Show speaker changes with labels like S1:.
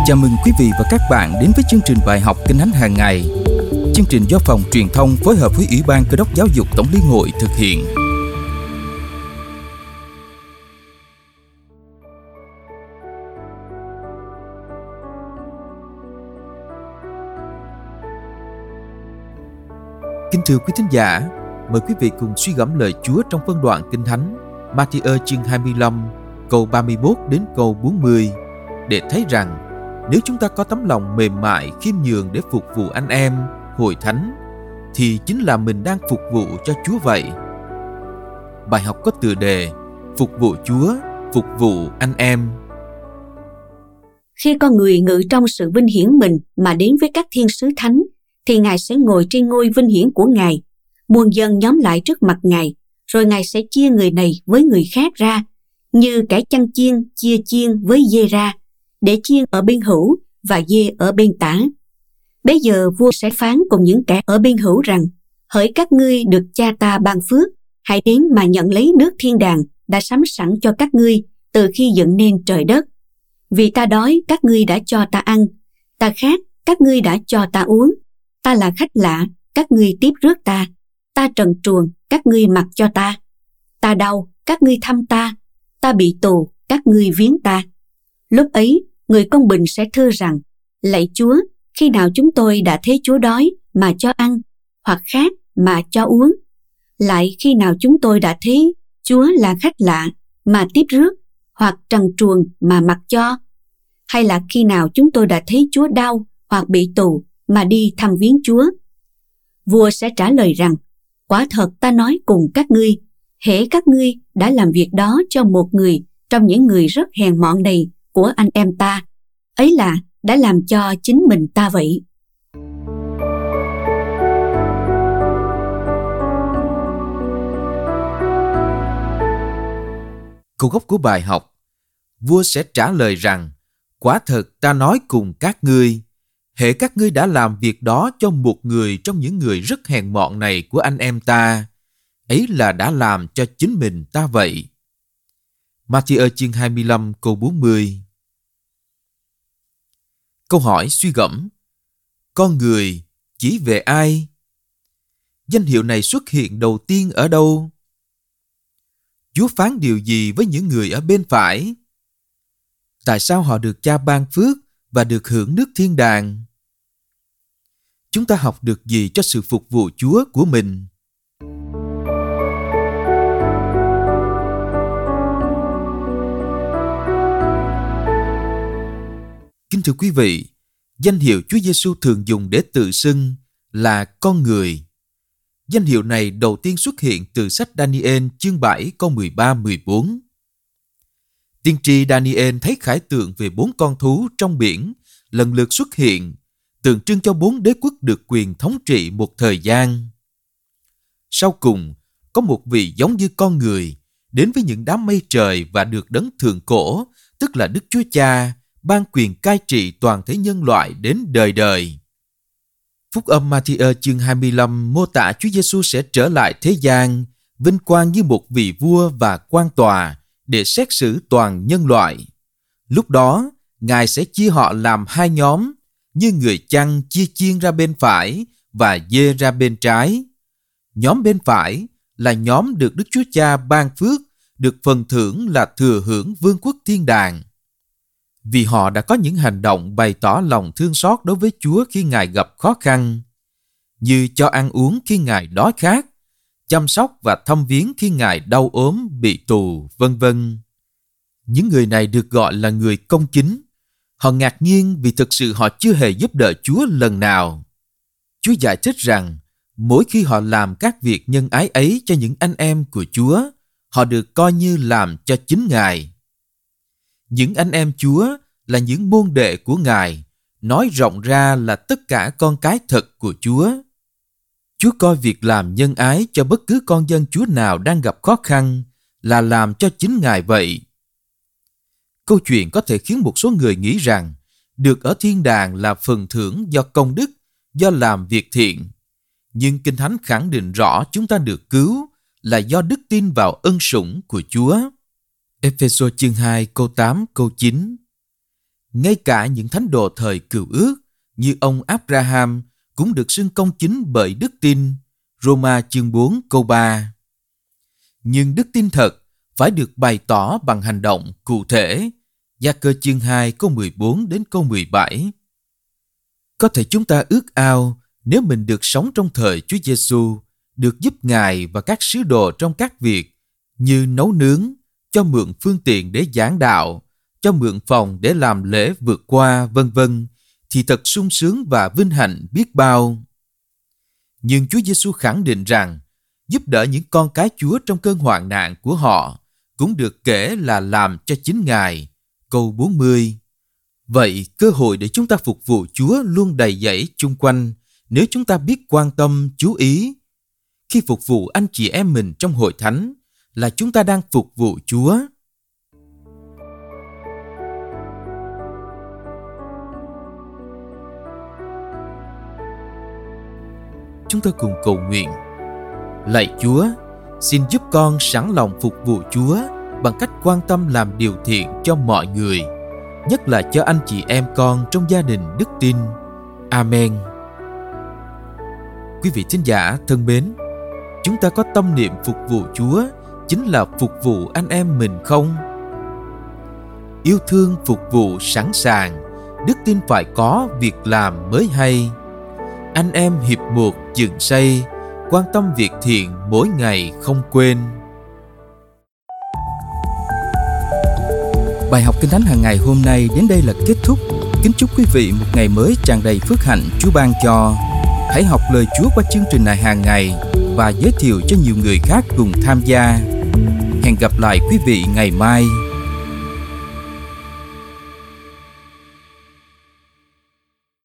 S1: Chào mừng quý vị và các bạn đến với chương trình bài học Kinh Thánh hàng ngày. Chương trình do Phòng Truyền thông phối hợp với Ủy ban Cơ đốc Giáo dục Tổng liên hội thực hiện. Kính thưa quý thính giả, mời quý vị cùng suy gẫm lời Chúa trong phân đoạn Kinh Thánh Ma-thi-ơ chương 25, câu 31 đến câu 40 để thấy rằng nếu chúng ta có tấm lòng mềm mại, khiêm nhường để phục vụ anh em, hội thánh, thì chính là mình đang phục vụ cho Chúa vậy. Bài học có tựa đề Phục vụ Chúa, phục vụ anh em.
S2: Khi con người ngự trong sự vinh hiển mình mà đến với các thiên sứ thánh, thì Ngài sẽ ngồi trên ngôi vinh hiển của Ngài. Muôn dân nhóm lại trước mặt Ngài, rồi Ngài sẽ chia người này với người khác ra, như kẻ chăn chiên chia chiên với dê ra, để chiên ở bên hữu và dê ở bên tả. Bấy giờ vua sẽ phán cùng những kẻ ở bên hữu rằng: hỡi các ngươi được cha ta ban phước, hãy đến mà nhận lấy nước thiên đàng đã sắm sẵn cho các ngươi từ khi dựng nên trời đất. Vì ta đói, các ngươi đã cho ta ăn; ta khát, các ngươi đã cho ta uống; ta là khách lạ, các ngươi tiếp rước ta; ta trần truồng, các ngươi mặc cho ta; ta đau, các ngươi thăm ta; ta bị tù, các ngươi viếng ta. Lúc ấy, người công bình sẽ thưa rằng: lạy Chúa, khi nào chúng tôi đã thấy Chúa đói mà cho ăn, hoặc khát mà cho uống? Lại khi nào chúng tôi đã thấy Chúa là khách lạ mà tiếp rước, hoặc trần truồng mà mặc cho? Hay là khi nào chúng tôi đã thấy Chúa đau hoặc bị tù mà đi thăm viếng Chúa? Vua sẽ trả lời rằng: quả thật ta nói cùng các ngươi, hễ các ngươi đã làm việc đó cho một người trong những người rất hèn mọn này của anh em ta, ấy là đã làm cho chính mình ta vậy.
S1: Câu gốc của bài học: vua sẽ trả lời rằng: quả thật ta nói cùng các ngươi, hễ các ngươi đã làm việc đó cho một người trong những người rất hèn mọn này của anh em ta, ấy là đã làm cho chính mình ta vậy. Ma-thi-ơ chương 25 câu 40. Câu hỏi suy gẫm: con người chỉ về ai? Danh hiệu này xuất hiện đầu tiên ở đâu? Chúa phán điều gì với những người ở bên phải? Tại sao họ được Cha ban phước và được hưởng nước thiên đàng? Chúng ta học được gì cho sự phục vụ Chúa của mình? Kính thưa quý vị, danh hiệu Chúa Giêsu thường dùng để tự xưng là con người. Danh hiệu này đầu tiên xuất hiện từ sách Daniel chương 7 câu 13-14. Tiên tri Daniel thấy khải tượng về 4 con thú trong biển lần lượt xuất hiện, tượng trưng cho 4 đế quốc được quyền thống trị một thời gian. Sau cùng, có một vị giống như con người đến với những đám mây trời và được Đấng Thượng Cổ, tức là Đức Chúa Cha, ban quyền cai trị toàn thể nhân loại đến đời đời. Phúc âm Ma-thi-ơ chương 25 mô tả Chúa Giêsu sẽ trở lại thế gian, vinh quang như một vị vua và quan tòa để xét xử toàn nhân loại. Lúc đó, Ngài sẽ chia họ làm 2 nhóm, như người chăn chia chiên ra bên phải và dê ra bên trái. Nhóm bên phải là nhóm được Đức Chúa Cha ban phước, được phần thưởng là thừa hưởng vương quốc thiên đàng. Vì họ đã có những hành động bày tỏ lòng thương xót đối với Chúa khi Ngài gặp khó khăn, như cho ăn uống khi Ngài đói khát, chăm sóc và thăm viếng khi Ngài đau ốm, bị tù, vân vân. Những người này được gọi là người công chính. Họ ngạc nhiên vì thực sự họ chưa hề giúp đỡ Chúa lần nào. Chúa giải thích rằng, mỗi khi họ làm các việc nhân ái ấy cho những anh em của Chúa, họ được coi như làm cho chính Ngài. Những anh em Chúa là những môn đệ của Ngài, nói rộng ra là tất cả con cái thật của Chúa. Chúa coi việc làm nhân ái cho bất cứ con dân Chúa nào đang gặp khó khăn là làm cho chính Ngài vậy. Câu chuyện có thể khiến một số người nghĩ rằng được ở thiên đàng là phần thưởng do công đức, do làm việc thiện. Nhưng Kinh Thánh khẳng định rõ chúng ta được cứu là do đức tin vào ân sủng của Chúa. Ê-phê-sô chương 2 câu 8 câu 9. Ngay cả những thánh đồ thời Cựu Ước như ông Abraham cũng được xưng công chính bởi đức tin. Roma chương 4 câu 3. Nhưng đức tin thật phải được bày tỏ bằng hành động cụ thể. Gia-cơ chương 2 câu 14 đến câu 17. Có thể chúng ta ước ao nếu mình được sống trong thời Chúa Giêsu, được giúp Ngài và các sứ đồ trong các việc như nấu nướng, cho mượn phương tiện để giảng đạo, cho mượn phòng để làm lễ vượt qua, vân vân, thì thật sung sướng và vinh hạnh biết bao. Nhưng Chúa Giêsu khẳng định rằng giúp đỡ những con cái Chúa trong cơn hoạn nạn của họ cũng được kể là làm cho chính Ngài. Câu 40. Vậy cơ hội để chúng ta phục vụ Chúa luôn đầy dẫy chung quanh nếu chúng ta biết quan tâm, chú ý. Khi phục vụ anh chị em mình trong hội thánh là chúng ta đang phục vụ Chúa. Chúng ta cùng cầu nguyện. Lạy Chúa, xin giúp con sẵn lòng phục vụ Chúa bằng cách quan tâm làm điều thiện cho mọi người, nhất là cho anh chị em con trong gia đình đức tin. Amen. Quý vị thính giả thân mến, chúng ta có tâm niệm phục vụ Chúa chính là phục vụ anh em mình không? Yêu thương phục vụ sẵn sàng, đức tin phải có việc làm mới hay. Anh em hiệp một dựng xây, quan tâm việc thiện mỗi ngày không quên. Bài học Kinh Thánh hàng ngày hôm nay đến đây là kết thúc. Kính chúc quý vị một ngày mới tràn đầy phước hạnh Chúa ban cho. Hãy học lời Chúa qua chương trình này hàng ngày và giới thiệu cho nhiều người khác cùng tham gia. Hẹn gặp lại quý vị ngày mai.